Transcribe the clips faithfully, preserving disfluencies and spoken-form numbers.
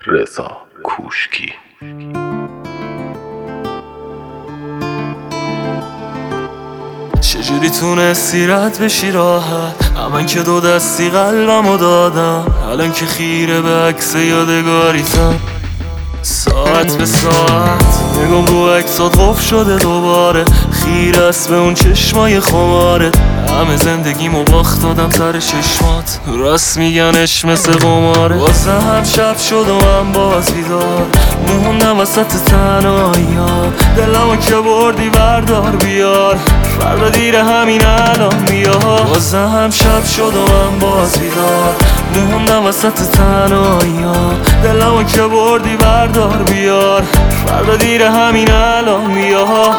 رضا کوشکی. چجوری تونستی رد بشی راحت؟ من که دو دستی قلبمو دادم، الان که خیره به عکس یادگاریتم. ساعت به ساعت نگم رو عکسات قفل شده دوباره، خیره است به اون چشمای خمارت. همه زندگیمو باخت دادم سر چشمات، راست میگنش مثل قماره. واسه هم شب شد و من باز بیدار موندم وسط تنهایی‌ها. دلمو که بردی بردار بیار، فردا دیر همین الان بیا. واسه هم شب شد و من باز بیدار موندم وسط تنهایی‌ها. دلمو که بردی بردار بیار، فردا دیر همین الان بیا.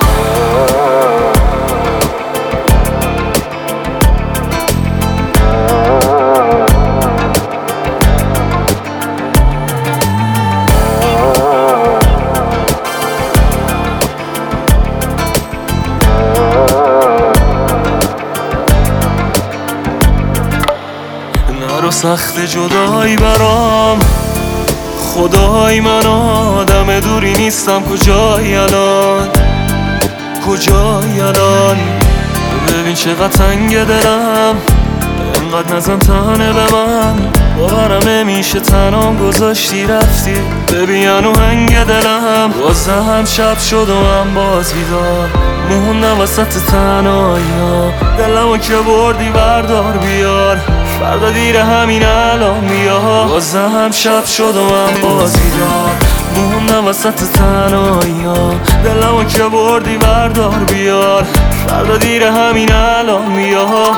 نرو سخت جدایی برام، خدای من آدم دوری نیستم. کجایی الان، کجایی الان؟ ببین چقدر تنگ دلم، اینقدر نزن تنه به من. باورم نمیشه تنام گذاشتی رفتی، ببین هنگ دلم. واسه هم شب شد و من باز بیدار موندم وسط تنهایی‌ها. دلمو که بردی بردار بیار، فردا دیر همین الان بیا. واسه هم شب شد و من باز بیدار موندم وسط تنهایی‌ها. دلمو که بردی بردار بیار، فردا دیر همین الان بیا.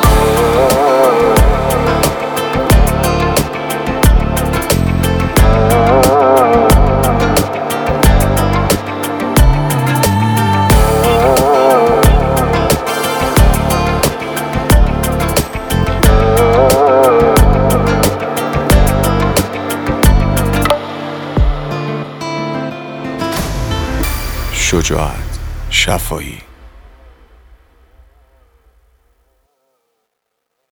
شجاعت شفایی.